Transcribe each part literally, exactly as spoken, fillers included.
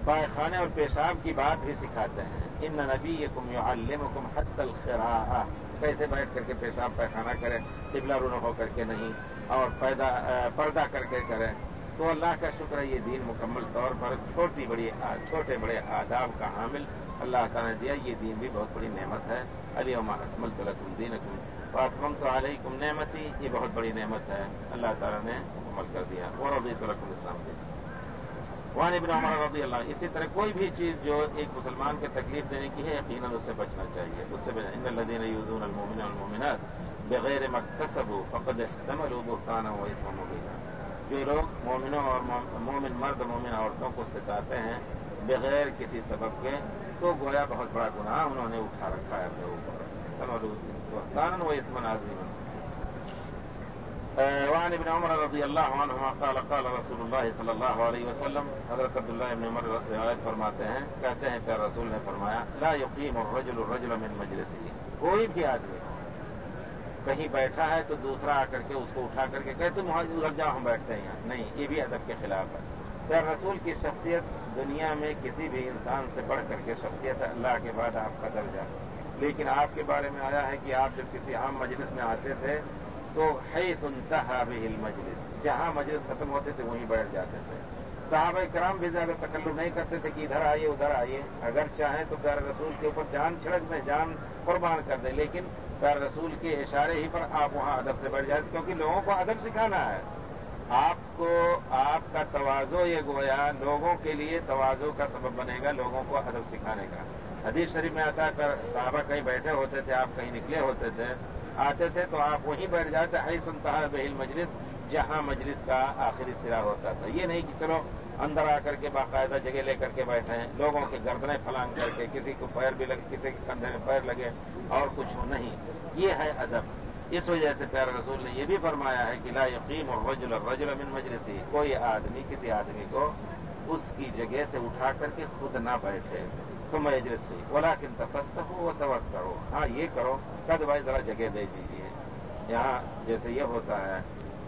پائخانے اور پیشاب کی بات بھی سکھاتے ہیں. ان نبیکم یعلمکم حتی القراءہ، کیسے بیٹھ کر کے پیشاب پائخانہ کرے، قبلہ رونہ ہو کر کے نہیں، اور پردہ کر کے کرے. تو اللہ کا شکر ہے یہ دین مکمل طور پر چھوٹی بڑی چھوٹے بڑے آداب کا حامل اللہ تعالیٰ نے دیا. یہ دین بھی بہت بڑی نعمت ہے. الیوم اکملت لکم دینکم واتممت علیکم نعمتی، یہ بہت بڑی نعمت ہے اللہ تعالیٰ نے مکمل کر دیا. ورضیت لکم الاسلام دین. وعن ابن عمر رضی اللہ عنہ. اسی طرح کوئی بھی چیز جو ایک مسلمان کے تکلیف دینے کی ہے یقیناً اس سے بچنا چاہیے. اس سے ان الذین یؤذون المؤمنین والمؤمنات بغیر ما اکتسبوا فقد احتملوا بہتانا واثما مبینا. جو لوگ مومنوں اور مومن مرد مومن عورتوں کو ستاتے ہیں بغیر کسی سبب کے، تو گویا بہت بڑا گناہ انہوں نے اٹھا رکھا ہے اپنے اوپر. بہتانا واثما عظیما. وعن ابن عمر رضی اللہ عنہما قال قال رسول اللہ صلی اللہ علیہ وسلم. حضرت عبداللہ ابن عمر روایت فرماتے ہیں، کہتے ہیں کہ رسول نے فرمایا لا یقیم الرجل الرجل من مجلسہ. کوئی بھی آدمی کہیں بیٹھا ہے تو دوسرا آ کر کے اس کو اٹھا کر کے کہے تم ادھر جاؤ ہم بیٹھتے ہیں یہاں، نہیں، یہ بھی ادب کے خلاف ہے. پھر رسول کی شخصیت دنیا میں کسی بھی انسان سے بڑھ کر کے شخصیت ہے، اللہ کے بعد آپ کا درجہ. لیکن آپ کے بارے میں آیا ہے کہ آپ جب کسی عام مجلس میں آتے تھے تو حیث انتہا بہ المجلس، جہاں مجلس ختم ہوتے تھے وہیں بیٹھ جاتے تھے. صحابہ کرام بھی زیادہ تکلف نہیں کرتے تھے کہ ادھر آئیے ادھر آئیے. اگر چاہیں تو پیارے رسول کے اوپر جان چھڑک دیں، جان قربان کر دیں، لیکن پیارے رسول کے اشارے ہی پر آپ وہاں ادب سے بیٹھ جاتے، کیونکہ لوگوں کو ادب سکھانا ہے. آپ کو آپ کا تواضع یہ گویا لوگوں کے لیے تواضع کا سبب بنے گا، لوگوں کو ادب سکھانے کا. حدیث شریف میں آتا ہے صحابہ کہیں بیٹھے ہوتے تھے، آپ کہیں نکلے ہوتے تھے، آتے تھے تو آپ وہیں بیٹھ جاتے حیث انتہا بہ المجلس، جہاں مجلس کا آخری سرا ہوتا تھا. یہ نہیں کہ چلو اندر آ کر کے باقاعدہ جگہ لے کر کے بیٹھے ہیں، لوگوں کے گردنیں پھلانگ کر کے، کسی کو پیر بھی لگے، کسی کے کندھے میں پیر لگے اور کچھ نہیں. یہ ہے ادب. اس وجہ سے پیارے رسول نے یہ بھی فرمایا ہے کہ لا یقیم الرجل الرجل من مجلسہ، کوئی آدمی کسی آدمی کو اس کی جگہ سے اٹھا کر کے خود نہ بیٹھے. تم مجلس سے ولکن تفسحوا وتوسعوا، ہاں یہ کرو کہ بھائی ذرا جگہ دے دیجیے. یہاں جیسے یہ ہوتا ہے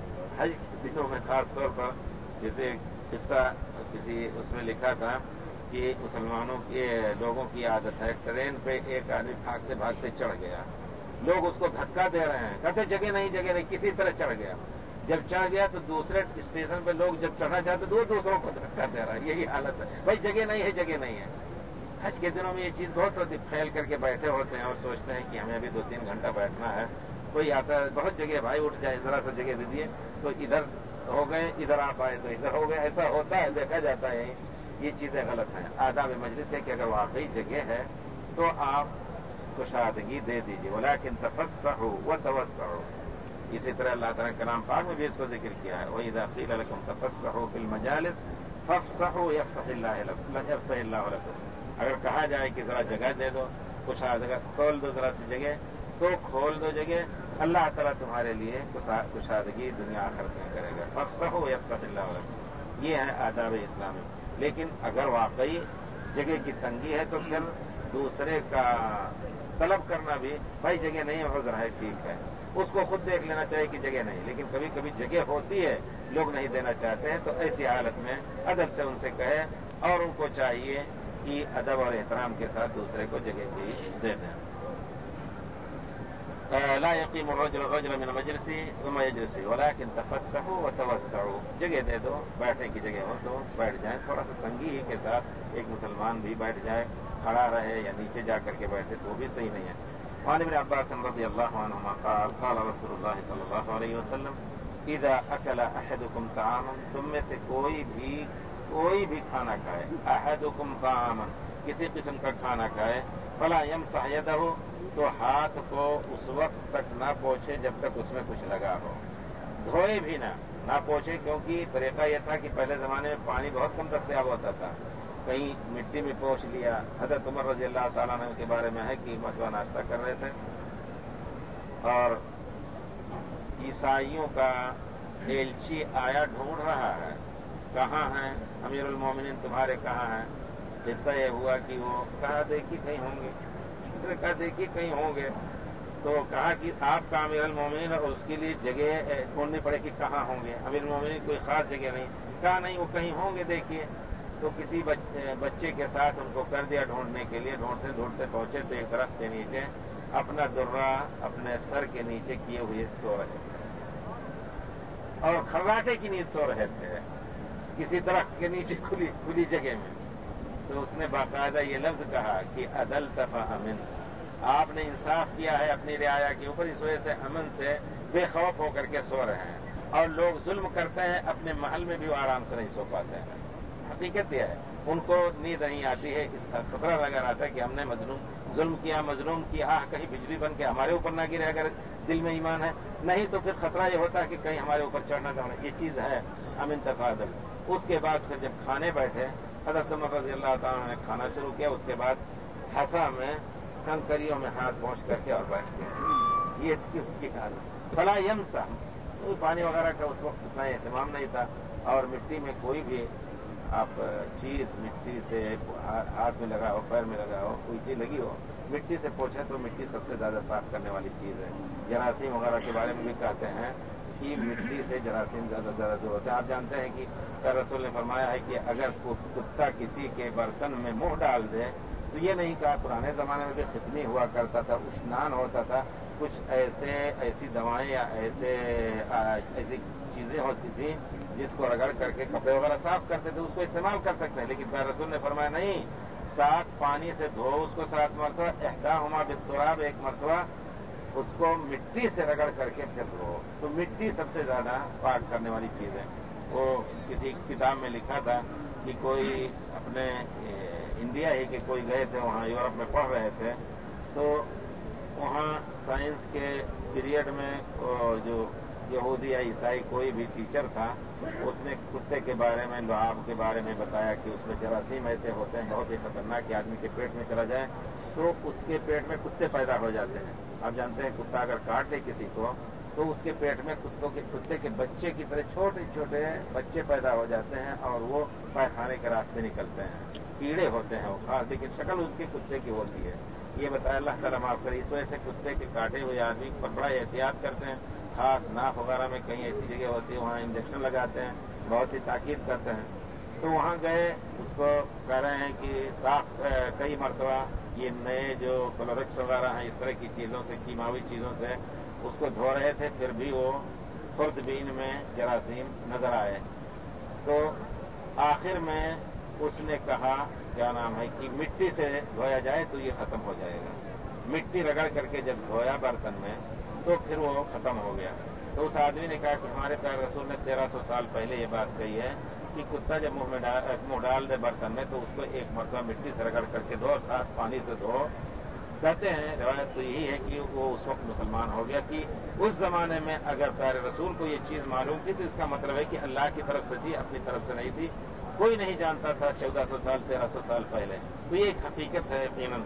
حج دنوں میں خاص طور پر، جیسے قصہ کسی اس میں لکھا تھا کہ مسلمانوں کے لوگوں کی عادت ہے، ٹرین پہ ایک آدمی بھاگتے بھاگتے چڑھ گیا، لوگ اس کو دھکا دے رہے ہیں، کہتے جگہ نہیں جگہ نہیں، کسی طرح چڑھ گیا. جب چڑھ گیا تو دوسرے اسٹیشن پہ لوگ جب چڑھنا چاہتے تو وہ دوسروں کو دھکا دے رہا ہے. یہی حالت ہے بھائی، جگہ نہیں ہے جگہ نہیں ہے. حج کے دنوں میں یہ چیز بہت ہوتی، پھیل کر کے بیٹھے ہوتے ہیں اور سوچتے ہیں کہ ہمیں ابھی دو تین گھنٹہ بیٹھنا ہے. کوئی آتا ہے بہت جگہ بھائی اٹھ جائے ذرا سا جگہ دے دیے، تو ادھر ہو گئے، ادھر آپ آئے تو ادھر ہو گئے. ایسا ہوتا ہے، دیکھا جاتا ہے. یہ چیزیں غلط ہیں. آداب مجلس ہے کہ اگر واقعی جگہ ہے تو آپ کشادگی دے دیجیے. ولکن تفسحوا وتوسعوا. اسی طرح اللہ تعالیٰ کے کلام پاک میں بھی اس کو ذکر کیا ہے، وَإِذَا قِيلَ لَكُمْ تَفَسَّحُوا فِي الْمَجَالِسِ فَافْسَحُوا يَفْسَحِ اللَّهُ لَكُمْ. اگر کہا جائے کہ ذرا جگہ دے دو، کچھ اگر کھول دو ذرا سی جگہ، تو کھول دو جگہ، اللہ تعالیٰ تمہارے لیے کشادگی دنیا آخرت میں کرے گا. فَافْسَحُوا يَفْسَحِ اللَّهُ لَكُمْ. یہ ہے آداب اسلامی. لیکن اگر واقعی جگہ کی تنگی ہے تو پھر دوسرے کا طلب کرنا بھی، بھائی جگہ نہیں ہو ذرا ہے، ٹھیک ہے، اس کو خود دیکھ لینا چاہیے کہ جگہ نہیں. لیکن کبھی کبھی جگہ ہوتی ہے، لوگ نہیں دینا چاہتے ہیں، تو ایسی حالت میں ادب سے ان سے کہے، اور ان کو چاہیے کہ ادب اور احترام کے ساتھ دوسرے کو جگہ بھی دے دیں. لا یقیم الرجل الرجل من مجلسہ ومجلسہ ولکن تفسحوا وتوسعوا. جگہ دے دو، بیٹھنے کی جگہ ہو تو بیٹھ جائیں. تھوڑا سا تنگی کے ساتھ ایک مسلمان بھی بیٹھ جائے، کھڑا رہے یا نیچے جا کر کے بیٹھے تو وہ بھی صحیح نہیں ہے. وعن ابن عباس رضی اللہ عنہما قال قال رسول اللہ صلی اللہ علیہ وسلم اذا اکل احدکم طعاما، تم میں سے کوئی بھی کوئی بھی کھانا کھائے، احدکم طعاما، کسی قسم کا کھانا کھائے، فلا یمسح یدہ، تو ہاتھ کو اس وقت تک نہ پوچھے جب تک اس میں کچھ لگا ہو. دھوئے بھی نہ نہ پوچھے، کیونکہ طریقہ یہ تھا کہ پہلے زمانے میں پانی بہت کم دستیاب ہوتا تھا. کہیں مٹی میں پوچھ لیا. حضرت عمر رضی اللہ تعالیٰ عنہ کے بارے میں ہے کہ مرتبہ ناشتہ کر رہے تھے اور عیسائیوں کا ایلچی آیا، ڈھونڈ رہا ہے کہاں ہیں امیر المومنین تمہارے، کہاں ہیں. حصہ یہ ہوا کہ وہ کہا دیکھی کہیں ہوں گے، کہا دیکھی کہیں ہوں گے، تو کہا کہ آپ کا امیر المومنین اور اس کے لیے جگہ ڈھونڈنی پڑے کہ کہاں ہوں گے. امیر المومنین کوئی خاص جگہ نہیں، کہا نہیں وہ کہیں ہوں گے دیکھیے. تو کسی بچے کے ساتھ ان کو کر دیا ڈھونڈنے کے لیے، ڈھونڈتے ڈھونڈتے پہنچے تو ایک درخت کے نیچے اپنا درہ اپنے سر کے نیچے کیے ہوئے سو رہے تھے اور کھراٹے کی نیند سو رہے تھے کسی درخت کے نیچے کھلی کھلی جگہ میں. تو اس نے باقاعدہ یہ لفظ کہا کہ عدل تفا امن، آپ نے انصاف کیا ہے اپنی رعایا کے اوپر، اس وجہ سے امن سے بے خوف ہو کر کے سو رہے ہیں. اور لوگ ظلم کرتے ہیں اپنے محل میں بھی وہ آرام سے نہیں سو پاتے ہیں. حقیقت یہ ہے ان کو نیند نہیں آتی ہے، اس کا خطرہ لگا رہتا ہے کہ ہم نے مظلوم ظلم کیا، مظلوم کی آہ کہیں بجلی بن کے ہمارے اوپر نہ گرے اگر دل میں ایمان ہے، نہیں تو پھر خطرہ یہ ہوتا ہے کہ کہیں ہمارے اوپر چڑھنا نہ. یہ چیز ہے امن تفاضل. اس کے بعد پھر جب کھانے بیٹھے حضرت عمر رضی اللہ تعالیٰ نے کھانا شروع کیا، اس کے بعد ہسا میں کنکریوں میں ہاتھ پہنچ کر کے اور بیٹھ گئے. یہ کی حالت فلا یمسا، پانی وغیرہ کا اس وقت اتنا اہتمام نہیں تھا، اور مٹی میں کوئی بھی آپ چیز مٹی سے ہاتھ میں لگا ہو، پیر میں لگا ہو، کوئی چیز لگی ہو، مٹی سے پوچھیں تو مٹی سب سے زیادہ صاف کرنے والی چیز ہے. جراثیم وغیرہ کے بارے میں بھی کہتے ہیں کہ مٹی سے جراثیم زیادہ سے زیادہ دور ہوتے ہیں. آپ جانتے ہیں کہ رسول نے فرمایا ہے کہ اگر کتا کسی کے برتن میں منہ ڈال دے تو یہ نہیں کہا، پرانے زمانے میں بھی ختمی ہوا کرتا تھا، اشنان ہوتا تھا، کچھ ایسے ایسی دوائیں یا ایسے ایسی چیزیں ہوتی تھیں جس کو رگڑ کر کے کپڑے وغیرہ صاف کرتے تھے، اس کو استعمال کر سکتے ہیں. لیکن رسول نے فرمایا نہیں، سات پانی سے دھو اس کو سات مرتبہ، احداہما بالتراب، ایک مرتبہ اس کو مٹی سے رگڑ کر کے پھر دھو. تو مٹی سب سے زیادہ پاک کرنے والی چیز ہے. وہ کسی کتاب میں لکھا تھا کہ کوئی اپنے انڈیا ہی کے کوئی گئے تھے وہاں، یورپ میں پڑھ رہے تھے، تو وہاں سائنس کے پیریڈ میں جو یہودی یا عیسائی کوئی بھی ٹیچر تھا، اس نے کتے کے بارے میں، لعاب کے بارے میں بتایا کہ اس میں جراثیم ایسے ہوتے ہیں بہت ہی خطرناک کہ آدمی کے پیٹ میں چلا جائے تو اس کے پیٹ میں کتے پیدا ہو جاتے ہیں. آپ جانتے ہیں کتا اگر کاٹ دے کسی کو تو اس کے پیٹ میں کتوں کے کتے کے بچے کی طرح چھوٹے چھوٹے بچے پیدا ہو جاتے ہیں اور وہ پائخانے کے راستے نکلتے ہیں. کیڑے ہوتے ہیں وہ خاص، لیکن شکل اس کے کتے کی ہوتی ہے. یہ بتایا اللہ تعالیٰ معاف کرے. اس وجہ سے کتے کے کاٹے ہوئے آدمی پر بڑا احتیاط کرتے ہیں. خاص ناف وغیرہ میں کہیں ایسی جگہ ہوتی ہے وہاں انجیکشن لگاتے ہیں، بہت ہی تاکید کرتے ہیں. تو وہاں گئے، اس کو کہہ رہے ہیں کہ صاف کئی مرتبہ یہ نئے جو کلورکس وغیرہ ہیں اس طرح کی چیزوں سے، کیمیاوی چیزوں سے اس کو دھو رہے تھے، پھر بھی وہ خوردبین میں جراثیم نظر آئے. تو آخر میں اس نے کہا کیا نام ہے کہ مٹی سے دھویا جائے تو یہ ختم ہو جائے گا. مٹی رگڑ کر کے جب دھویا برتن میں تو پھر وہ ختم ہو گیا. تو اس آدمی نے کہا کہ ہمارے پیارے رسول نے تیرہ سو سال پہلے یہ بات کہی ہے کہ کتا جب منہ میں منہ ڈال دے برتن میں تو اس کو ایک مرتبہ مٹی سے رگڑ کر کے دھو، صاف پانی سے دھو. کہتے ہیں روایت تو یہی ہے کہ وہ اس وقت مسلمان ہو گیا کہ اس زمانے میں اگر پیارے رسول کو یہ چیز معلوم تھی تو اس کا مطلب ہے کہ اللہ کی طرف سے تھی، اپنی طرف سے نہیں تھی. کوئی نہیں جانتا تھا چودہ سو سال تیرہ سو سال پہلے. تو یہ ایک حقیقت ہے یقیناً.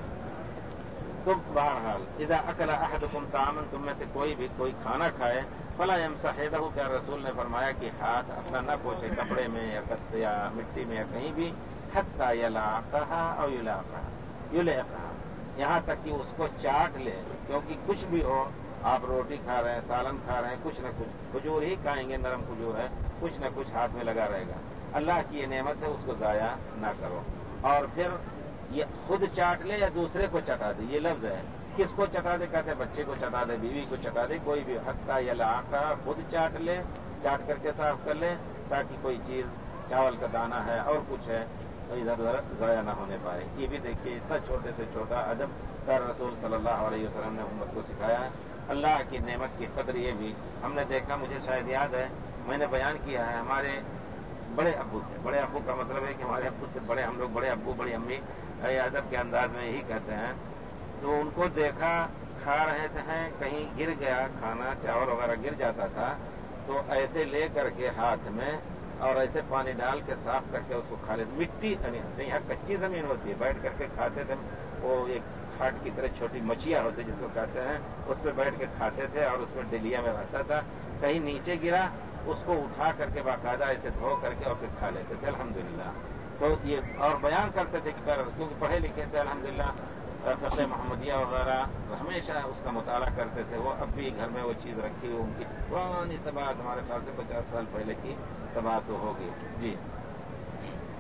تو بہرحال اذا اکل احدکم طعاما، تم میں سے کوئی بھی کوئی کھانا کھائے، فلا یمسح یدہ، پیارے رسول نے فرمایا کہ ہاتھ اپنا نہ پوچھے کپڑے میں یا یا مٹی میں یا کہیں بھی، حتی یلاقھا او یلاقھا یلاقھا، یہاں تک کہ اس کو چاٹ لے. کیونکہ کچھ بھی ہو، آپ روٹی کھا رہے ہیں، سالن کھا رہے ہیں، کچھ نہ کچھ کھجور ہی کھائیں گے، نرم کھجور ہے، کچھ نہ کچھ ہاتھ میں لگا رہے گا. اللہ کی یہ نعمت ہے، اس کو ضائع نہ کرو. اور پھر یہ خود چاٹ لے یا دوسرے کو چٹا دے، یہ لفظ ہے. کس کو چٹا دے؟ کہتے ہیں بچے کو چٹا دے، بیوی کو چٹا دے، کوئی بھی. حتیٰ یلاقھا، خود چاٹ لے، چاٹ کر کے صاف کر لے تاکہ کوئی چیز چاول کا دانہ ہے اور کچھ ہے تو ادھر ادھر ضائع نہ ہونے پائے. یہ بھی دیکھیے اتنا چھوٹے سے چھوٹا ادب پیارے رسول صلی اللہ علیہ وسلم نے امت کو سکھایا ہے. اللہ کی نعمت کی قدر یہ بھی ہم نے دیکھا، مجھے شاید یاد ہے میں نے بیان کیا ہے، ہمارے بڑے ابو تھے. بڑے ابو کا مطلب ہے کہ ہمارے ابو سے بڑے، ہم لوگ بڑے ابو بڑی امی ادب کے انداز میں یہی کہتے ہیں. تو ان کو دیکھا کھا رہے تھے، کہیں گر گیا کھانا، چاول وغیرہ گر جاتا تھا تو ایسے لے کر کے ہاتھ میں اور ایسے پانی ڈال کے صاف کر کے اس کو کھا لیتے. مٹی یہاں کچی زمین ہوتی ہے، بیٹھ کر کے کھاتے تھے. وہ ایک کھاٹ کی طرح چھوٹی مچھیاں ہوتی جس کو کہتے ہیں، اس پہ بیٹھ کے کھاتے تھے اور اس میں ڈلیا میں رہتا تھا. کہیں نیچے گرا اس کو اٹھا کر کے باقاعدہ ایسے دھو کر کے اور پھر کھا لیتے تھے الحمدللہ. تو یہ اور بیان کرتے تھے کہ کیونکہ پڑھے لکھے تھے الحمدللہ، فقہ محمدیہ وغیرہ ہمیشہ اس کا مطالعہ کرتے تھے. وہ اب بھی گھر میں وہ چیز رکھی ہوئی، ان کی پرانی طباعت، ہمارے خیال سے پچاس سال پہلے کی طباعت ہوگی. جی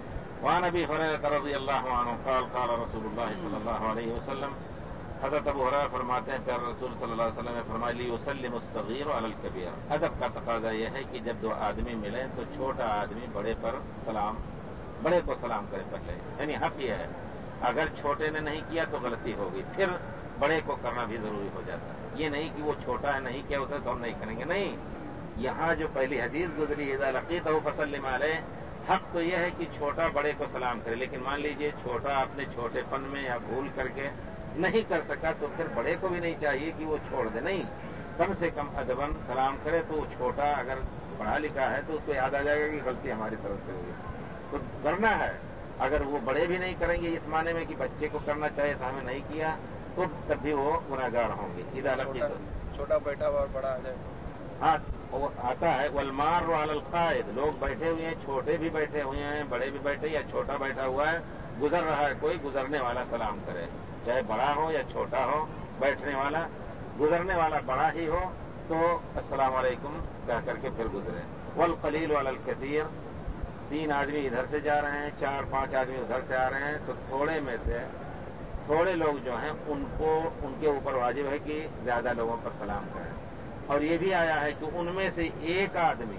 وعن ابي هريره رضي الله عنه قال قال رسول الله صلی اللہ علیہ وسلم حضرت ابو ہریرہ فرماتے ہیں پیارے رسول صلی اللہ علیہ وسلم نے فرمایا لیسلم الصغیر علی الکبیر، ادب کا تقاضا یہ ہے کہ جب دو آدمی ملیں تو چھوٹا آدمی بڑے پر سلام بڑے کو سلام کرے پہلے، یعنی حق یہ ہے اگر چھوٹے نے نہیں کیا تو غلطی ہوگی، پھر بڑے کو کرنا بھی ضروری ہو جاتا ہے۔ یہ نہیں کہ وہ چھوٹا ہے نہیں کیا اسے تو ہم نہیں کریں گے، نہیں، یہاں جو پہلی حدیث گزری اذا لقیتہ فسلم علیہ، حق تو یہ ہے کہ چھوٹا بڑے کو سلام کرے، لیکن مان لیجئے چھوٹا اپنے چھوٹے پن میں یا بھول کر کے نہیں کر سکا تو پھر بڑے کو بھی نہیں چاہیے کہ وہ چھوڑ دے، نہیں، کم سے کم ادباً سلام کرے، تو وہ چھوٹا اگر پڑھا لکھا ہے تو اس کو یاد آ جائے گا کہ غلطی ہماری طرف سے ہوئی، تو کرنا ہے۔ اگر وہ بڑے بھی نہیں کریں گے اس معنی میں کہ بچے کو کرنا چاہیے تو ہمیں نہیں کیا تو تب بھی وہ گناہگار ہوں گے۔ اذا لقیتہ چھوٹا بیٹھا ہوا اور بڑا آ جائے ہاں وہ آتا ہے والمار علی القائد، لوگ بیٹھے ہوئے ہیں، چھوٹے بھی بیٹھے ہوئے ہیں، بڑے بھی بیٹھے یا چھوٹا بیٹھا ہوا ہے، گزر رہا ہے کوئی، گزرنے والا سلام کرے، چاہے بڑا ہو یا چھوٹا ہو، بیٹھنے والا گزرنے والا بڑا ہی ہو تو السلام علیکم کہہ کر کے پھر گزرے۔ والقلیل علی الکثیر، تین آدمی ادھر سے جا رہے ہیں، چار پانچ آدمی ادھر سے آ رہے ہیں، تو تھوڑے میں سے تھوڑے لوگ جو ہیں ان کو ان کے اوپر واجب ہے کہ زیادہ لوگوں پر سلام کریں، اور یہ بھی آیا ہے کہ ان میں سے ایک آدمی،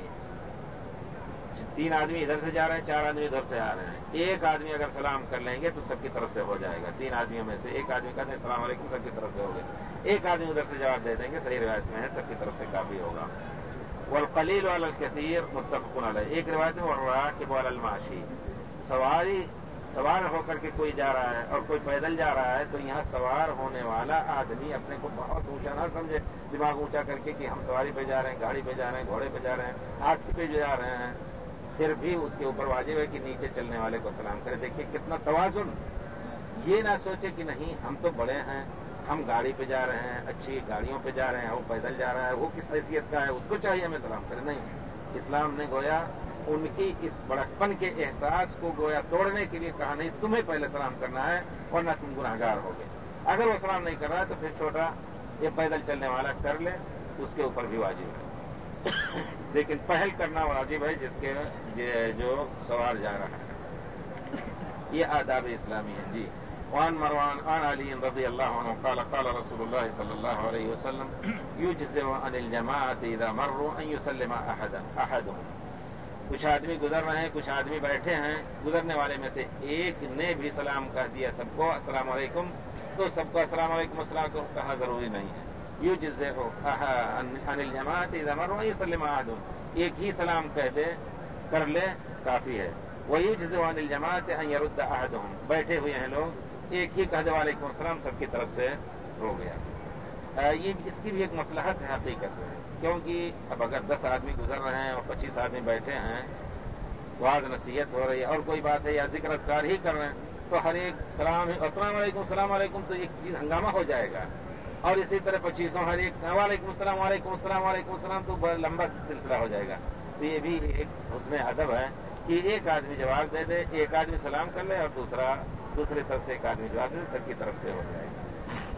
تین آدمی ادھر سے جا رہے ہیں، چار آدمی ادھر سے آ رہے ہیں، ایک آدمی اگر سلام کر لیں گے تو سب کی طرف سے ہو جائے گا، تین آدمیوں میں سے ایک آدمی کہتے ہیں السلام علیکم، سب کی طرف سے ہو گیا، ایک آدمی ادھر سے جواب دے دیں گے، صحیح روایت میں ہے سب کی طرف سے کافی ہوگا۔ والقلیل علی الکثیر متفق علیہ، ایک روایت میں والراکب علی الماشی، سواری سوار ہو کر کے کوئی جا رہا ہے اور کوئی پیدل جا رہا ہے تو یہاں سوار ہونے والا آدمی اپنے کو بہت اونچا نہ سمجھے، دماغ اونچا کر کے کہ ہم سواری پہ جا رہے ہیں، گاڑی پہ جا رہے ہیں، گھوڑے پہ جا رہے ہیں، ہاتھی پہ جا رہے ہیں، پھر بھی اس کے اوپر واجب ہے کہ نیچے چلنے والے کو سلام کرے۔ دیکھیے کتنا توازن، یہ نہ سوچے کہ نہیں ہم تو بڑے ہیں، ہم گاڑی پہ جا رہے ہیں، اچھی گاڑیوں پہ جا رہے ہیں، وہ پیدل جا رہا ہے، وہ کس حیثیت کا ہے، اس کو چاہیے ہمیں سلام کرے، نہیں، اسلام نے گویا ان کی اس بڑکپن کے احساس کو گویا توڑنے کے لیے کہا نہیں تمہیں پہلے سلام کرنا ہے ورنہ تم گناہگار ہوگے۔ اگر وہ سلام نہیں کر رہا ہے تو پھر چھوٹا یہ پیدل چلنے والا کر لے، اس کے اوپر بھی واجب ہے، لیکن پہل کرنا واجب ہے جس کے جو سوار جا رہا ہے۔ یہ آداب اسلامی ہیں جی۔ وعن مروان عن علی رضی اللہ عنہ قال قال رسول اللہ صلی اللہ علیہ وسلم یجزئ عن الجماعۃ اذا مروا ان یسلم احدهم، کچھ آدمی گزر رہے ہیں، کچھ آدمی بیٹھے ہیں، گزرنے والے میں سے ایک نے بھی سلام کہہ دیا سب کو السلام علیکم تو سب کو السلام علیکم السلام کو کہنا ضروری نہیں ہے۔ یجزئ عن الجماعۃ اذا مروا ان یسلم احدهم، ایک ہی سلام کہہ دے کر لے کافی ہے۔ ویجزئ عن الجماعۃ ان يرد احدهم، بیٹھے ہوئے ہیں لوگ، ایک ہی کہہ دے وعلیکم السلام سب کی طرف سے ہو گیا۔ یہ اس کی بھی ایک مصلحت ہے حقیقت میں، کیونکہ اب اگر دس آدمی گزر رہے ہیں اور پچیس آدمی بیٹھے ہیں، واعظ نصیحت ہو رہی ہے اور کوئی بات ہے یا ذکر اذکار ہی کر رہے ہیں تو ہر ایک سلام السلام علیکم السلام علیکم تو ایک چیز ہنگامہ ہو جائے گا، اور اسی طرح پچیسوں ہر ایک وعلیکم السلام وعلیکم السلام وعلیکم السلام تو بڑا لمبا سلسلہ ہو جائے گا۔ تو یہ بھی ایک حسن ادب ہے کہ ایک آدمی جواب دے دے، ایک آدمی سلام کر لے اور دوسرا دوسری طرف سے ایک آدمی جواب دے دے، سب کی طرف سے ہو جائے گا۔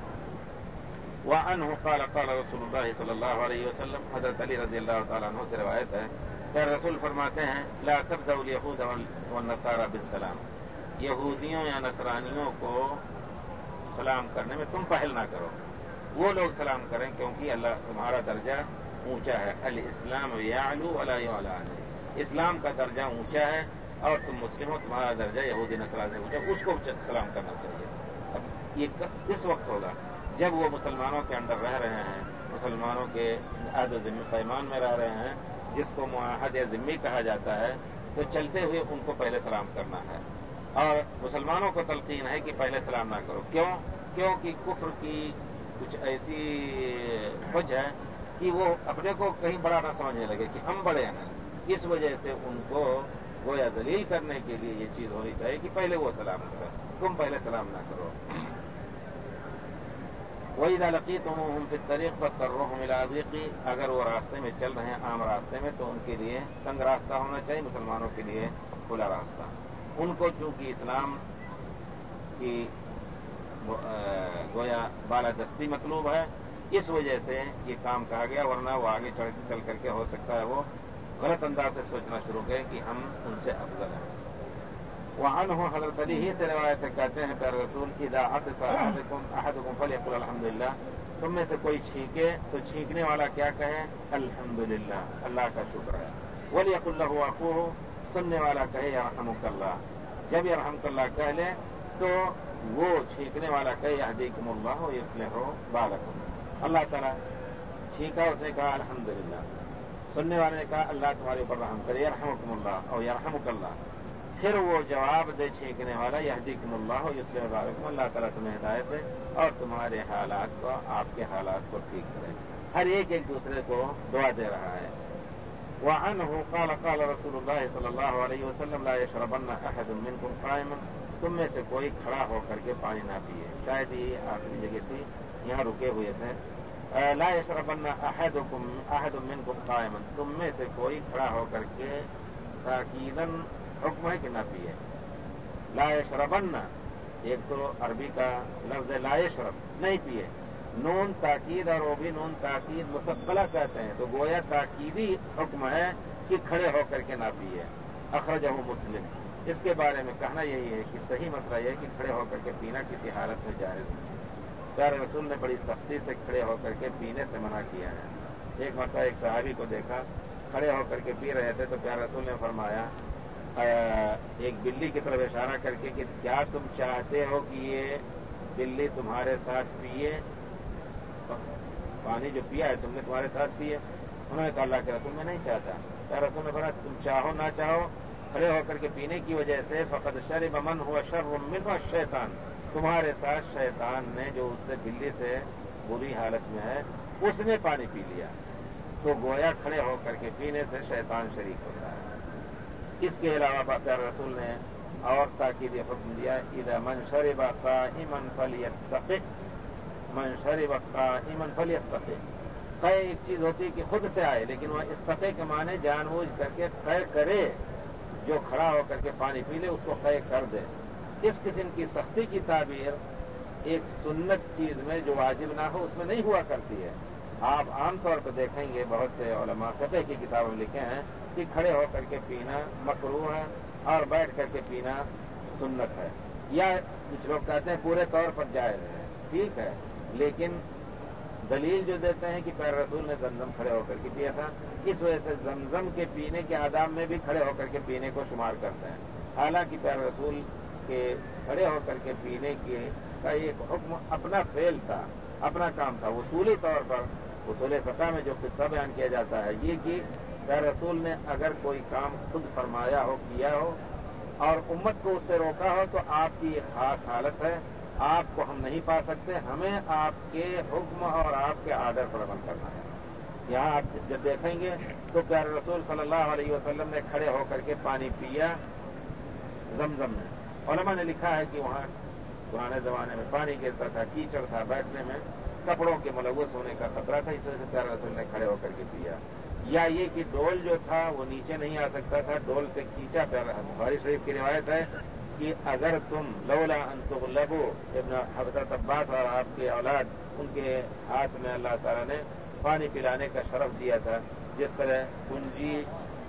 وعنہ قال قال رسول اللہ صلی اللہ علیہ وسلم، حضرت علی رضی اللہ تعالیٰ عنہ سے روایت ہے کہ رسول فرماتے ہیں لا تبدأوا اليہود والنصارى بالسلام، یہودیوں یا نصرانیوں کو سلام کرنے میں تم پہل نہ کرو، وہ لوگ سلام کریں کیونکہ اللہ تمہارا درجہ اونچا ہے، الاسلام یعلو ولا یعلی علیہ، اسلام کا درجہ اونچا ہے اور تم مسلم ہو، تمہارا درجہ یہودی نصرانی اونچا، اس کو سلام کرنا چاہیے۔ اب یہ کس وقت ہوگا؟ جب وہ مسلمانوں کے اندر رہ رہے ہیں، مسلمانوں کے عہد و ذمہ پیمان میں رہ رہے ہیں، جس کو معاہد یا ذمہ کہا جاتا ہے، تو چلتے ہوئے ان کو پہلے سلام کرنا ہے، اور مسلمانوں کو تلقین ہے کہ پہلے سلام نہ کرو۔ کیوں؟ کیونکہ کفر کی کچھ ایسی وجہ ہے کہ وہ اپنے کو کہیں بڑا نہ سمجھنے لگے کہ ہم بڑے ہیں، اس وجہ سے ان کو گویا ذلیل کرنے کے لیے یہ چیز ہونی چاہیے کہ پہلے وہ سلام کریں، تم پہلے سلام نہ کرو۔ وَإِذَا لَقِيتُمُوهُمْ فِي الطَّرِيقِ فَاضْطَرُّوهُمْ إِلَىٰ ضِيقٍ، اگر وہ راستے میں چل رہے ہیں عام راستے میں تو ان کے لیے تنگ راستہ ہونا چاہیے، مسلمانوں کے لیے کھلا راستہ۔ ان کو چونکہ اسلام کی گویا بالادستی مطلوب ہے، اس وجہ سے یہ کام کہا گیا، ورنہ وہ آگے چڑھ چل کر کے ہو سکتا ہے وہ غلط انداز سے سوچنا شروع کریں کہ ہم ان سے افضل ہیں۔ وعنہ حضرت علی ہی سے روایت ہے، کہتے ہیں پیارے رسول اذا عطس احدکم احدکم فلیقل الحمدللہ، تم میں سے کوئی چھینکے تو چھینکنے والا کیا کہے؟ الحمدللہ، اللہ کا شکر ہے۔ ولیقل لہ اخوہ، سننے والا کہے یرحمک اللہ۔ جب یرحمک اللہ کہہ لے تو وہ چھینکنے والا کہے یہدیکم اللہ یصلح بالکم۔ اللہ تعالیٰ چھینکا، اس نے کہا الحمدللہ، سننے والے نے کہا اللہ تمہارے اوپر رحم کرے یرحمکم اللہ اور یرحمک اللہ، پھر وہ جواب دے چھینکنے والا یہدیکم اللہ یصلح بالکم، اللہ تعالیٰ تمہیں ہدایت دے اور تمہارے حالات کو، آپ کے حالات کو ٹھیک کرے۔ ہر ایک ایک دوسرے کو دعا دے رہا ہے۔ وعنہ قال قال رسول اللہ صلی اللہ علیہ وسلم لا یشربن احد منکم قائما، تم میں سے کوئی کھڑا ہو کر کے پانی نہ پیے۔ شاید یہ آخری جگہ تھی، یہاں رکے ہوئے تھے۔ لا یشربن احدکم احد منکم قائما، تم میں سے کوئی کھڑا ہو کر کے، تاکیداً حکم ہے کہ نہ پیے۔ لا یشربن ایک تو عربی کا لفظ لا یشرب، نہیں پیے، نون تاکید اور وہ بھی نون تاکید مستقبلہ کہتے ہیں، تو گویا تاکیدی حکم ہے کہ کھڑے ہو کر کے نہ پیے۔ اخرجہ مسلم، اس کے بارے میں کہنا یہی ہے کہ صحیح مسئلہ یہ ہے کہ کھڑے ہو کر کے پینا کسی حالت میں جائز نہیں۔ پیارے رسول نے بڑی سختی سے کھڑے ہو کر کے پینے سے منع کیا ہے۔ ایک مرتبہ ایک صحابی کو دیکھا کھڑے ہو کر کے پی رہے تھے، تو پیارے رسول نے فرمایا ایک بلی کی طرف اشارہ کر کے کہ کیا تم چاہتے ہو کہ یہ بلی تمہارے ساتھ پیے؟ پانی جو پیا ہے تم نے تمہارے ساتھ پیے؟ انہوں نے کہا اللہ کے رسول میں نہیں چاہتا۔ پیارے رسول نے فرمایا تم چاہو نہ چاہو، کھڑے ہو کر کے پینے کی وجہ سے فقد شرب من ہوا شر منہ الشیطان، تمہارے ساتھ شیطان نے جو اس سے بلی سے بری حالت میں ہے اس نے پانی پی لیا۔ تو گویا کھڑے ہو کر کے پینے سے شیطان شریک ہوتا ہے۔ اس کے علاوہ پیارے رسول نے اور تاکیدی حکم دیا اذا من شرب قائما فلیستقی، من شرب قائما فلیستقی۔ قے ایک چیز ہوتی ہے کہ خود سے آئے، لیکن وہ استقی کے معنی جان بوجھ کر کے قے کرے، جو کھڑا ہو کر کے پانی پی لے اس کو قے کر دے۔ اس قسم کی سختی کی تعبیر ایک سنت چیز میں جو واجب نہ ہو اس میں نہیں ہوا کرتی ہے۔ آپ عام طور پر دیکھیں گے بہت سے علماء فقہ کی کتابوں میں لکھے ہیں کہ کھڑے ہو کر کے پینا مکروہ ہے اور بیٹھ کر کے پینا سنت ہے، یا کچھ لوگ کہتے ہیں پورے طور پر جائز ہے۔ ٹھیک ہے، لیکن دلیل جو دیتے ہیں کہ پیارے رسول نے زمزم کھڑے ہو کر کے پیا تھا، اس وجہ سے زمزم کے پینے کے آداب میں بھی کھڑے ہو کر کے پینے کو شمار کرتے ہیں۔ حالانکہ پیارے رسول کے کھڑے ہو کر کے پینے کے کا ایک حکم اپنا فعل تھا، اپنا کام تھا۔ اصولی طور پر اصول فقہ میں جو قصہ بیان کیا جاتا ہے یہ کہ پیارے رسول نے اگر کوئی کام خود فرمایا ہو، کیا ہو اور امت کو اس سے روکا ہو تو آپ کی ایک خاص حالت ہے، آپ کو ہم نہیں پا سکتے، ہمیں آپ کے حکم اور آپ کے آرڈر پر عمل کرنا ہے۔ یہاں آپ جب دیکھیں گے تو پیارے رسول صلی اللہ علیہ وسلم نے کھڑے ہو کر کے پانی پیا زمزم میں۔ علماء نے لکھا ہے کہ وہاں پرانے زمانے میں پانی گرتا تھا، کیچڑ تھا، بیٹھنے میں کپڑوں کے ملوث ہونے کا خطرہ تھا، اس وجہ سے پیارے رسول نے کھڑے ہو کر کے پیا۔ یا یہ کہ ڈول جو تھا وہ نیچے نہیں آ سکتا تھا، ڈول سے کھینچا۔ بخاری شریف کی روایت ہے کہ اگر تم لولا ان تغلبوا ابن حضرت عباس اور آپ کے اولاد، ان کے ہاتھ میں اللہ تعالیٰ نے پانی پلانے کا شرف دیا تھا، جس طرح کنجی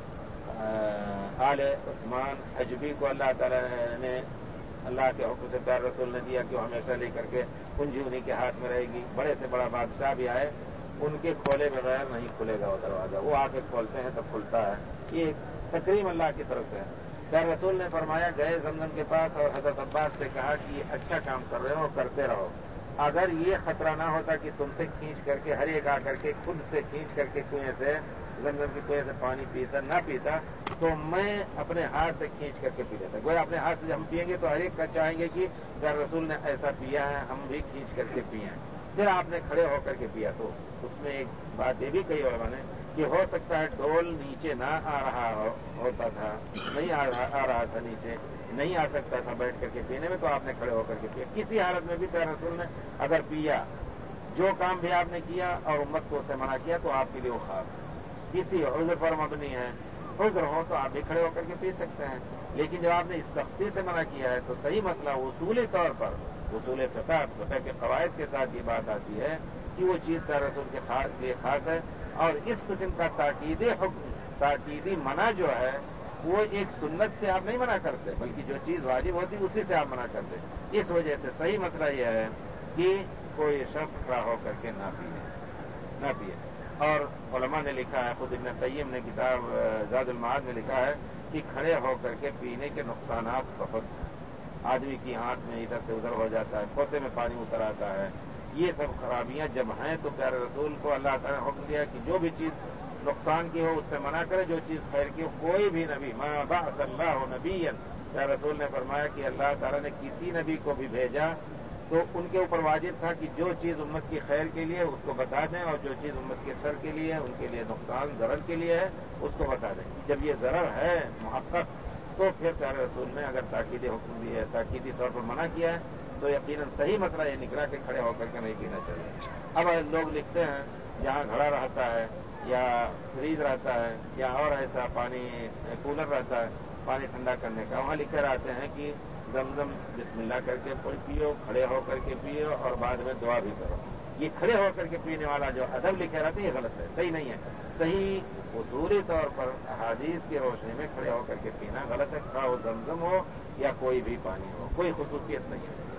آل عثمان حجبی کو اللہ تعالیٰ نے اللہ کے حکم سے پیارے رسول نے دیا کہ وہ ہمیشہ لے کر کے کنجی انہیں کے ہاتھ میں رہے گی۔ بڑے سے بڑا بادشاہ بھی آئے ان کے کھولے بغیر نہیں کھلے گا وہ دروازہ، وہ آ کے کھولتے ہیں تب کھلتا ہے۔ یہ تکریم اللہ کی طرف سے ہے۔ پیارے رسول نے فرمایا گئے زمزم کے پاس اور حضرت عباس سے کہا کہ یہ اچھا کام کر رہے ہو، کرتے رہو۔ اگر یہ خطرہ نہ ہوتا کہ تم سے کھینچ کر کے ہر ایک آ کر کے خود سے کھینچ کر کے کنویں سے زمزم کی کنویں سے پانی پیتا نہ پیتا تو میں اپنے ہاتھ سے کھینچ کر کے پی لیتا۔ گویا اپنے ہاتھ سے ہم پیئیں گے تو ہر ایک کا چاہیں گے کہ پیارے رسول نے ایسا پیا ہے ہم بھی کھینچ کر کے پیئیں۔ پھر آپ نے کھڑے ہو کر کے پیا تو اس میں ایک بات یہ بھی کہی علماء نے کہ ہو سکتا ہے ڈول نیچے نہ آ رہا ہو ہوتا تھا، نہیں آ رہا آ رہا تھا نیچے، نہیں آ سکتا تھا بیٹھ کر کے پینے میں، تو آپ نے کھڑے ہو کر کے پیا۔ کسی حالت میں بھی پیارے رسول نے اگر پیا، جو کام بھی آپ نے کیا اور امت کو اس سے منع کیا تو آپ کے لیے وہ خاص ہے، کسی عذر پر مبنی ہے۔ عذر ہو تو آپ بھی کھڑے ہو کر کے پی سکتے ہیں، لیکن جب آپ نے اس سختی سے منع کیا ہے تو صحیح مسئلہ اصولی طور پر اصول فقہ فقہ کے قواعد کے ساتھ یہ بات آتی ہے کہ وہ چیز پیارے رسول کے لیے خاص ہے، اور اس قسم کا تاکیدی حکم، تاکیدی منع جو ہے وہ ایک سنت سے آپ نہیں منع کرتے، بلکہ جو چیز واجب ہوتی اسی سے آپ منع کرتے۔ اس وجہ سے صحیح مسئلہ یہ ہے کہ کوئی شخص کھڑا ہو کر کے نہ پیے نہ پیے اور علماء نے لکھا ہے، خود ابن قیم نے کتاب زاد المعاد میں لکھا ہے کہ کھڑے ہو کر کے پینے کے نقصانات بہت ہیں۔ آدمی کی ہاتھ میں ادھر سے ادھر ہو جاتا ہے، پوتے میں پانی اتر آتا ہے، یہ سب خرابیاں جب ہیں تو پیارے رسول کو اللہ تعالیٰ نے حکم دیا کہ جو بھی چیز نقصان کی ہو اس سے منع کرے، جو چیز خیر کی ہو۔ کوئی بھی نبی ما بعث اللہ نبیا، پیارے رسول نے فرمایا کہ اللہ تعالیٰ نے کسی نبی کو بھی بھیجا تو ان کے اوپر واجب تھا کہ جو چیز امت کی خیر کے لیے اس کو بتا دیں، اور جو چیز امت کے شر کے لیے، ان کے لیے نقصان ضرر کے لیے ہے اس کو بتا دیں۔ جب یہ ضرر ہے محقق تو پھر پیارے رسول نے اگر تاکیدی حکم دی ہے، تاکیدی طور پر منع کیا ہے تو یقیناً صحیح مسئلہ یہ نکلا کہ کھڑے ہو کر کے نہیں پینا چاہیے۔ اب لوگ لکھتے ہیں جہاں گھڑا رہتا ہے یا فریج رہتا ہے یا اور ایسا پانی کولر رہتا ہے پانی ٹھنڈا کرنے کا، وہاں لکھے رہتے ہیں کہ زمزم بسم اللہ کر کے پیو، کھڑے ہو کر کے پیو اور بعد میں دعا بھی کرو۔ یہ کھڑے ہو کر کے پینے والا جو ادب لکھے رہتے ہیں یہ غلط ہے، صحیح نہیں ہے۔ صحیح اصولی طور پر احادیث کی روشنی میں کھڑے ہو کر کے پینا غلط ہے، خواہ وہ زمزم ہو یا کوئی بھی پانی ہو، کوئی خصوصیت نہیں ہے۔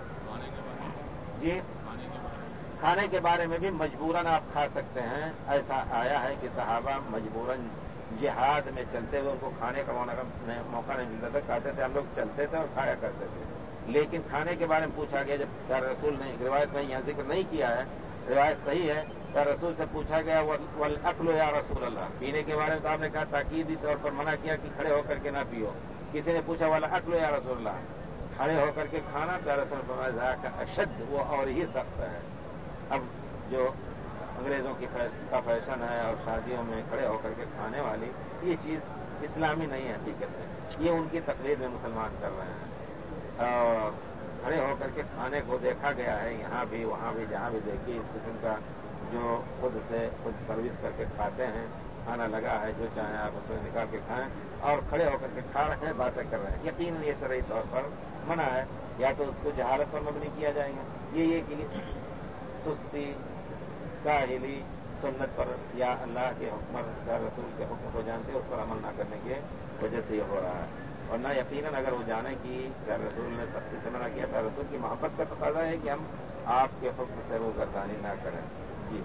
جی کھانے کے بارے میں بھی مجبوراً آپ کھا سکتے ہیں، ایسا آیا ہے کہ صحابہ مجبوراً جہاد میں چلتے ہوئے ان کو کھانے کا موقع نہیں ملتا تھا، کھاتے تھے، ہم لوگ چلتے تھے اور کھایا کرتے تھے۔ لیکن کھانے کے بارے میں پوچھا گیا، جب پیارے رسول نے روایت میں یہاں ذکر نہیں کیا ہے، روایت صحیح ہے، پیارے رسول سے پوچھا گیا والاکل یا رسول اللہ، پینے کے بارے میں تو آپ نے کہا تاکیدی طور پر منع کیا کہ کھڑے ہو کر کے نہ پیو۔ کسی نے پوچھا والاکل یا رسول اللہ، کھڑے ہو کر کے کھانا، پیارے رسول نے فرمایا ذاک اشد، وہ اور ہی سخت ہے۔ اب جو انگریزوں کی کا فیشن ہے اور شادیوں میں کھڑے ہو کر کے کھانے والی، یہ چیز اسلامی نہیں ہے حقیقت میں، یہ ان کی تقریر میں مسلمان کر رہے ہیں۔ اور کھڑے ہو کر کے کھانے کو دیکھا گیا ہے یہاں بھی وہاں بھی، جہاں بھی دیکھیے اس قسم کا جو خود سے خود سروس کر کے کھاتے ہیں، کھانا لگا ہے جو چاہیں آپ اس میں نکال کے کھائیں اور کھڑے ہو کر کے کھا رہے ہیں، باتیں کر رہے ہیں، یقیناً یہ شرعی طور پر منع ہے۔ یا تو اس کو جہالت پر مبنی کیا جائے گا، یہ یہ کہ سستی کاہلی سنت پر یا اللہ کے حکم رسول کے حکم کو جانتے اس پر عمل نہ کرنے کی وجہ سے یہ ہو رہا ہے، اور نہ یقیناً اگر وہ جانے کہ رسول نے سختی سے منع کیا، رسول کی محبت کا تقاضا ہے کہ ہم آپ کے حکم سے روگردانی نہ کریں۔ جی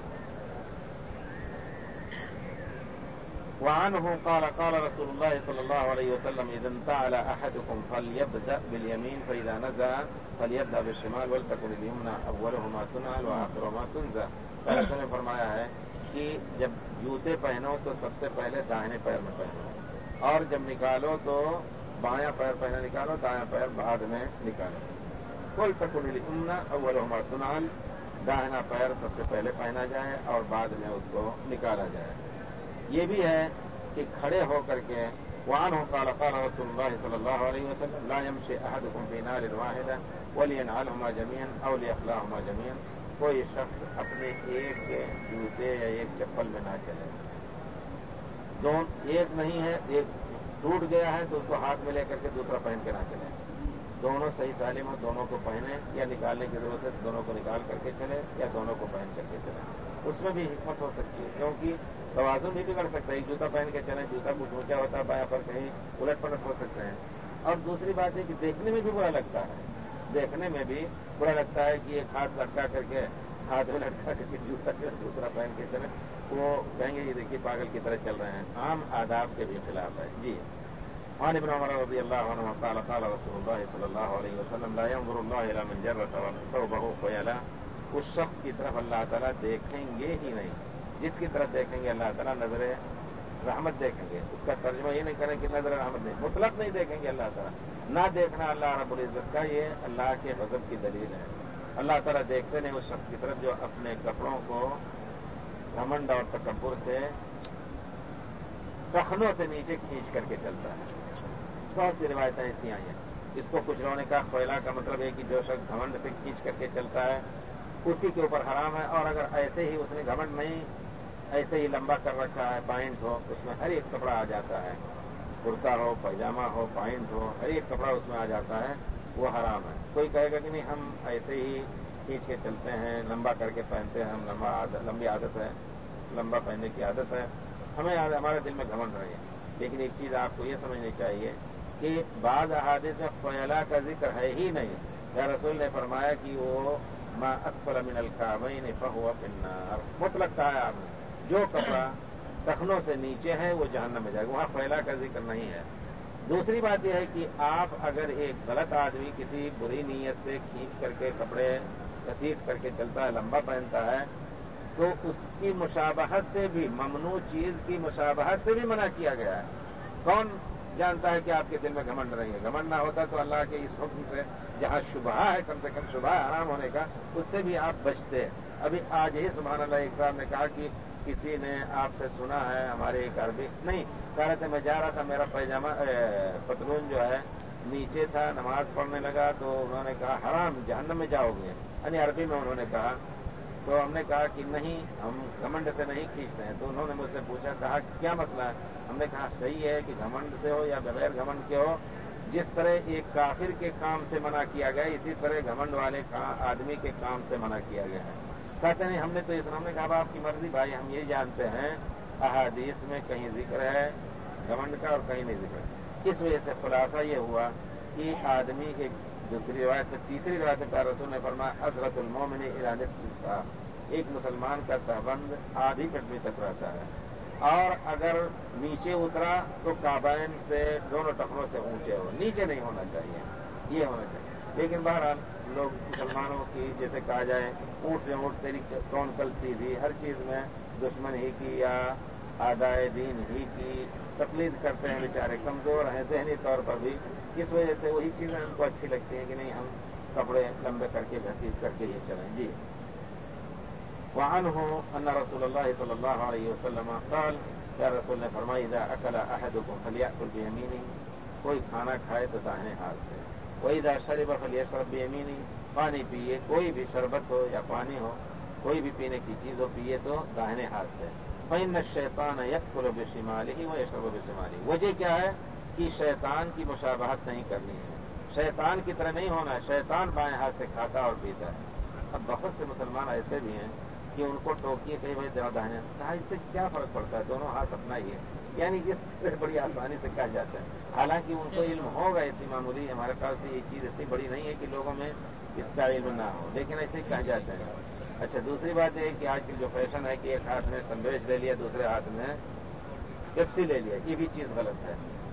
وعنه قال قال رسول الله صلى الله عليه وسلم اذا انتعل احدكم فليبدأ باليمين فاذا نزع فليبدأ بالشمال ولتكن اليمنى اولهما تنعل واخرهما تنزع۔ رسول نے فرمایا ہے کہ جب جوتے پہنو تو سب سے پہلے داہنے پیر میں پہنو، اور جب نکالو تو بایاں پیر پہلے نکالو، دایاں پیر بعد میں نکالو۔ ولتكن اليمنى اولهما تنعل، داہنا پیر سب سے پہلے پہنا جائے اور بعد میں اس کو نکالا جائے۔ یہ بھی ہے کہ کھڑے ہو کر کے وعنہ قال قال رسول اللہ صلی اللہ علیہ وسلم لا يمشي احدكم في نار واحدة ولينعلهما جميعا او ليخلعهما جميعا، کوئی شخص اپنے ایک جوتے یا ایک چپل میں نہ چلے، دونوں ایک نہیں ہے، ایک ٹوٹ گیا ہے تو اس کو ہاتھ میں لے کر کے دوسرا پہن کے نہ چلے، دونوں صحیح سالم ہو، دونوں کو پہنے، یا نکالنے کی ضرورت ہے دونوں کو نکال کر کے چلے یا دونوں کو پہن کر کے چلے۔ اس میں بھی حکمت ہو سکتی ہے، کیونکہ توازن بھی بگڑ سکتا ہے، ایک جوتا پہن کے چلیں، جوتا کچھ اونچا ہوتا ہے بایاں پر کہیں الٹ پلٹ ہو سکتے ہیں۔ اور دوسری بات ہے کہ دیکھنے میں بھی برا لگتا ہے، دیکھنے میں بھی برا لگتا ہے کہ ایک ہاتھ لٹکا کر کے ہاتھ میں لٹکا کر کے جوتا دوسرا پہن کے چلیں، وہ کہیں گے یہ دیکھیے پاگل کی طرح چل رہے ہیں، عام آداب کے بھی خلاف ہے۔ جی عن ابن عمر رضی اللہ عنہ قال قال رسول اللہ صلی اللہ علیہ وسلم لا ينظر الله الى من جر ثوبه خيلا، اس شخص کی طرف اللہ تعالیٰ دیکھیں گے ہی نہیں جس کی طرف دیکھیں گے اللہ تعالیٰ نظر رحمت دیکھیں گے۔ اس کا ترجمہ یہ نہیں کریں کہ نظر رحمت نہیں، مطلق نہیں دیکھیں گے اللہ تعالیٰ، نہ دیکھنا اللہ رب العزت کا یہ اللہ کے غضب کی دلیل ہے۔ اللہ تعالیٰ دیکھتے نہیں اس شخص کی طرف جو اپنے کپڑوں کو گھمنڈ اور تکبر سے ٹخنوں سے نیچے کھینچ کر کے چلتا ہے۔ بہت سی روایتیں ایسی آئی ہیں، اس کو کچھ لوگوں نے کہا خیلا کا مطلب ہے کہ جو شخص گھمنڈ سے کھینچ کر کے چلتا ہے اسی کے اوپر حرام ہے، اور اگر ایسے ہی اس نے گھمنڈ نہیں ایسے ہی لمبا کر رکھا ہے، پائنٹ ہو، اس میں ہر ایک کپڑا آ جاتا ہے، کرتا ہو، پائجامہ ہو، پائنٹ ہو، ہر ایک کپڑا اس میں آ جاتا ہے، وہ حرام ہے۔ کوئی کہے گا کہ نہیں ہم ایسے ہی کھینچ کے چلتے ہیں، لمبا کر کے پہنتے ہیں، ہم لمبا عادت لمبی عادت ہے، لمبا پہننے کی عادت ہے، ہمیں ہمارے دل میں گھمنڈ نہیں ہے۔ لیکن ایک چیز آپ کو یہ سمجھنی چاہیے کہ بعض احادیث میں فیلا کا ذکر ہے ہی نہیں. یا رسول نے فرمایا کہ وہ ما اسفل من الکعبین فہو فی النار، مطلق کہا ہے آپ نے جو کپڑا ٹخنوں سے نیچے ہے وہ جہنم میں جائے گا، وہاں فیلا کا ذکر نہیں ہے. دوسری بات یہ ہے کہ آپ اگر ایک غلط آدمی کسی بری نیت سے کھینچ کر کے کپڑے کسیٹ کر کے چلتا ہے، لمبا پہنتا ہے، تو اس کی مشابہت سے بھی، ممنوع چیز کی مشابہت سے بھی منع کیا گیا ہے. کون جانتا ہے کہ آپ کے دل میں گھمنڈ نہیں ہے؟ گھمنڈ نہ ہوتا تو اللہ کے اس حکم سے جہاں شبہ ہے، کم سے کم شبہ حرام ہونے کا، اس سے بھی آپ بچتے ہیں. ابھی آج ہی سبحان اللہ ایک صاحب نے کہا کہ کسی نے آپ سے سنا ہے، ہمارے ایک عربی نہیں کہہ رہے تھے، میں جا رہا تھا، میرا پیجامہ پتلون جو ہے نیچے تھا، نماز پڑھنے لگا تو انہوں نے کہا حرام، جہنم میں جاؤ گے، یعنی عربی میں انہوں نے کہا. تو ہم نے کہا کہ نہیں، ہم گھمنڈ سے نہیں کھینچتے ہیں. تو انہوں نے مجھ سے پوچھا، کہا کیا مسئلہ ہے؟ ہم نے کہا صحیح ہے کہ گھمنڈ سے ہو یا بغیر گھمنڈ کے ہو، جس طرح ایک کافر کے کام سے منع کیا گیا اسی طرح گھمنڈ والے آدمی کے کام سے منع کیا گیا ہے. کہتے نہیں ہم نے تو اس ہم نے کہا آپ کی مرضی بھائی، ہم یہ جانتے ہیں احادیث میں کہیں ذکر ہے گھمنڈ کا اور کہیں نہیں ذکر. اس وجہ سے خلاصہ یہ ہوا کہ آدمی ایک دوسری روایت میں، تیسری روایت میں رسول نے فرمایا حضرت المومن الی نصف الساق، ایک مسلمان کا تہبند آدھی پٹری تک رہتا ہے، اور اگر نیچے اترا تو کعبین سے دونوں ٹخنوں سے اونچے ہو، نیچے نہیں ہونا چاہیے، یہ ہونا چاہیے. لیکن بہرحال لوگ مسلمانوں کی جیسے کہا جائے اونٹ سے اونٹ تیری کون کل سیدھی، ہر چیز میں دشمن ہی کی یا آدائے دین ہی کی تقلید کرتے ہیں، بیچارے کمزور ہیں ذہنی طور پر بھی. اس وجہ سے وہی چیزیں ان کو اچھی لگتی ہیں کہ نہیں ہم کپڑے لمبے کر کے گھسیٹ کر کے ہی چلیں. جی وعنہ ان رسول اللہ صلی اللہ علیہ وسلم قال، یا رسول نے فرمائی اذا اکل احدکم فلیأکل بیمینہ، کوئی کھانا کھائے تو داہنے ہاتھ سے. واذا شرب فلیشرب بیمینہ، پانی پیے، کوئی بھی شربت ہو یا پانی ہو، کوئی بھی پینے کی چیز ہو، پیے تو داہنے ہاتھ سے. فإن الشیطان یأکل بشمالہ ویشرب بشمالہ، وجہ کیا ہے کہ شیطان کی مشابہت نہیں کرنی ہے، شیطان کی طرح نہیں ہونا ہے. شیطان بائیں ہاتھ سے کھاتا اور پیتا ہے. اب بہت سے مسلمان ایسے بھی ہیں کہ ان کو ٹوکیے کئی بھائی داہنے، کہا اس سے کیا فرق پڑتا ہے، دونوں ہاتھ اپنا ہی ہے، یعنی اس سے بڑی آسانی سے کہا جاتا ہے. حالانکہ ان کو علم ہوگا اتنی معمولی، ہمارے پاس سے یہ چیز اتنی بڑی نہیں ہے کہ لوگوں میں اس کا علم نہ ہو، لیکن ایسے ہی کہا جاتا ہے. اچھا دوسری بات یہ ہے کہ آج کل جو فیشن ہے کہ ایک ہاتھ میں سینڈوچ لے لیا، دوسرے ہاتھ میں پیپسی لے لیا، یہ بھی چیز غلط ہے.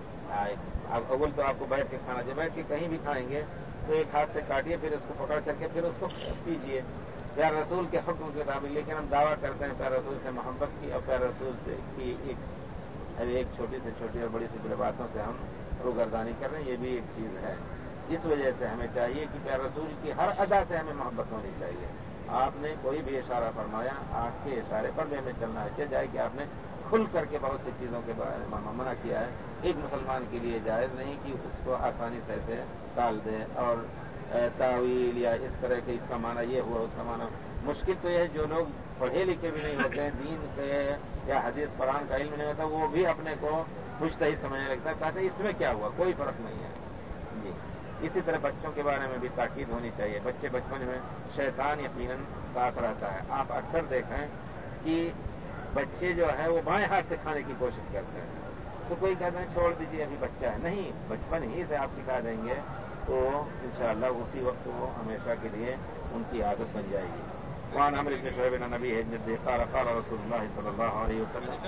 اول تو آپ کو بیٹھ کے کھانا چاہیے، بیٹھ کے کہیں بھی کھائیں گے تو ایک ہاتھ سے کاٹیے، پھر اس کو پکڑ کر کے پھر اس کو پیجیے پیار رسول کے حکم کے مطابق. لیکن ہم دعویٰ کرتے ہیں پیار رسول سے محبت کی اور پیار رسول سے کی ایک ایک چھوٹی سے چھوٹی اور بڑی سے بڑی باتوں سے ہم روگردانی کر رہے ہیں، یہ بھی ایک چیز ہے. اس وجہ سے ہمیں چاہیے کہ پیار رسول کی ہر ادا سے ہمیں محبت ہونی چاہیے. آپ نے کوئی بھی اشارہ فرمایا، آنکھ کے اشارے پر بھی ہمیں چلنا ہے. جائے کہ آپ نے کھل کر کے بہت سی چیزوں کے بارے میں منع کیا ہے، ایک مسلمان کے لیے جائز نہیں کہ اس کو آسانی سے ایسے ٹال دے اور تاویل یا اس طرح کے اس کا معنی یہ ہوا اس کا معنی. مشکل تو یہ ہے جو لوگ پڑھے لکھے بھی نہیں ہوتے ہیں، دین کے یا حدیث قرآن کا علم نہیں ہوتا، وہ بھی اپنے کو مجتہد سمجھنے لگتا ہے، کہتے ہیں اس میں کیا ہوا، کوئی فرق نہیں ہے. جی اسی طرح بچوں کے بارے میں بھی تاکید ہونی چاہیے. بچے بچپن میں شیطان یقیناً ساتھ رہتا ہے. آپ اکثر دیکھیں کہ بچے جو ہے وہ بائیں ہاتھ سے کھانے کی کوشش کرتے ہیں، تو کوئی کہتے ہیں چھوڑ دیجیے ابھی بچہ ہے. نہیں، بچپن ہی سے آپ سکھا دیں گے تو انشاءاللہ اسی وقت وہ ہمیشہ کے لیے ان کی عادت بن جائے گی. وعن عمرو بن شعیب بن نبی ہے قال قال رسول اللہ صلی اللہ علیہ وسلم.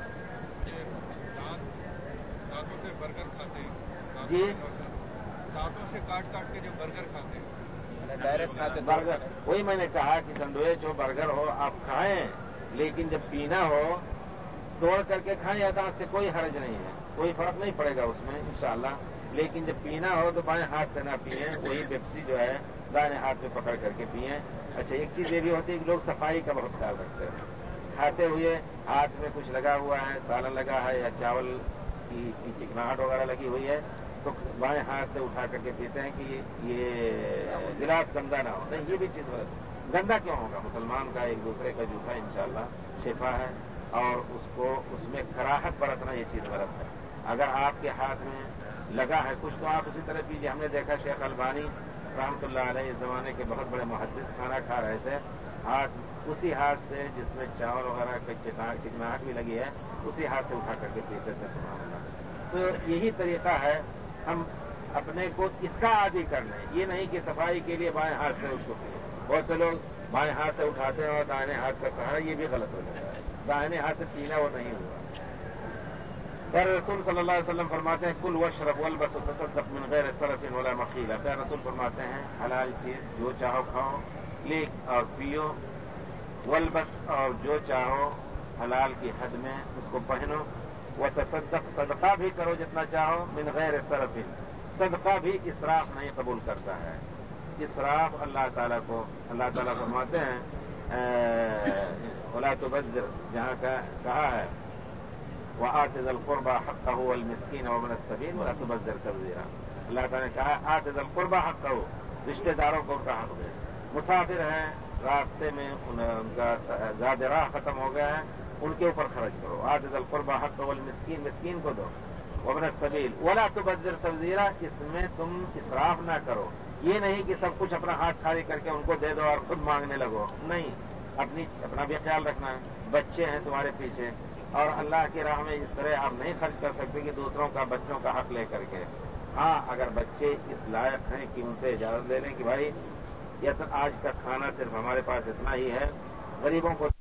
دانتوں سے برگر کھاتے ہیں، جی دانتوں سے کاٹ کاٹ کے جو برگر کھاتے ہیں، ڈائریکٹ کھاتے برگر، وہی میں نے کہا کہ سینڈوچ ہو برگر ہو آپ کھائیں، لیکن جب پینا ہو توڑ کر کے کھائیں یا دانت سے کوئی حرج نہیں ہے، کوئی فرق نہیں پڑے گا اس میں انشاءاللہ. لیکن جب پینا ہو تو بائیں ہاتھ سے نہ پئیں، وہی پیپسی جو ہے دائیں ہاتھ میں پکڑ کر کے پئیں. اچھا ایک چیز یہ بھی ہوتی ہے کہ لوگ صفائی کا بہت خیال رکھتے ہیں، کھاتے ہوئے ہاتھ میں کچھ لگا ہوا ہے، سالن لگا ہے یا چاول کی چکناہٹ وغیرہ لگی ہوئی ہے تو بائیں ہاتھ سے اٹھا کر کے پیتے ہیں کہ یہ گلاس گندا نہ ہو. نہیں، یہ بھی چیز غلط. گندا کیوں ہوگا؟ مسلمان کا ایک دوسرے کا جوتا انشاءاللہ شفا ہے، اور اس کو اس میں کراہت برتنا یہ چیز غلط ہے. اگر آپ کے ہاتھ میں لگا ہے کچھ تو آپ اسی طرح پیجیے. ہم نے دیکھا شیخ البانی رحمۃ اللہ علیہ اس زمانے کے بہت بڑے محدث کھانا کھا رہے تھے، ہاتھ اسی ہاتھ سے جس میں چاول وغیرہ کی چکناہٹ بھی لگی ہے اسی ہاتھ سے اٹھا کر کے پیتے تھے. سبحان اللہ. تو یہی طریقہ ہے ہم اپنے کو اس کا عادی کر لیں. یہ نہیں کہ صفائی کے لیے بائیں ہاتھ سے اس کو پیے. بہت سے لوگ بائیں ہاتھ سے اٹھاتے ہیں اور دائیں ہاتھ کا کہا یہ بھی غلط ہو جاتا ہے. دائیں ہاتھ سے پینا وہ نہیں ہوا. پھر رسول صلی اللہ علیہ وسلم فرماتے ہیں کل واشرب والبس وتصدق من غیر صرف ولا مخیلہ. پھر رسول فرماتے ہیں حلال چیز جو چاہو کھاؤ لیک اور پیو, والبس اور جو چاہو حلال کی حد میں اس کو پہنو, وتصدق صدقہ بھی کرو جتنا چاہو, من غیر صرف صدقہ بھی اسراف نہیں قبول کرتا ہے. اسراف اللہ تعالیٰ کو اللہ تعالیٰ فرماتے ہیں ولا تبذر, جہاں کا کہا ہے وآت ذی القربى حقه والمسکین وابن السبیل ولا تبذر تبذیرا. اللہ تعالیٰ نے کہا آت ذی القربى حقه, رشتہ داروں کو ان کا حق دے. مسافر ہیں, راستے میں ان کا زاد راہ ختم ہو گیا ہے, ان کے اوپر خرچ کرو. آت ذی القربى حقه والمسکین, مسکین کو دو. وابن السبیل ولا تبذر تبذیرا, اس میں تم اسراف نہ کرو. یہ نہیں کہ سب کچھ اپنا ہاتھ خالی کر کے ان کو دے دو اور خود مانگنے لگو. نہیں, اپنی اپنا بھی خیال رکھنا ہے. بچے ہیں تمہارے پیچھے اور اللہ کی راہ میں اس طرح آپ نہیں خرچ کر سکتے کہ دوسروں کا بچوں کا حق لے کر کے. ہاں, اگر بچے اس لائق ہیں کہ ان سے اجازت لے لیں کہ بھائی یہ آج کا کھانا صرف ہمارے پاس اتنا ہی ہے, غریبوں کو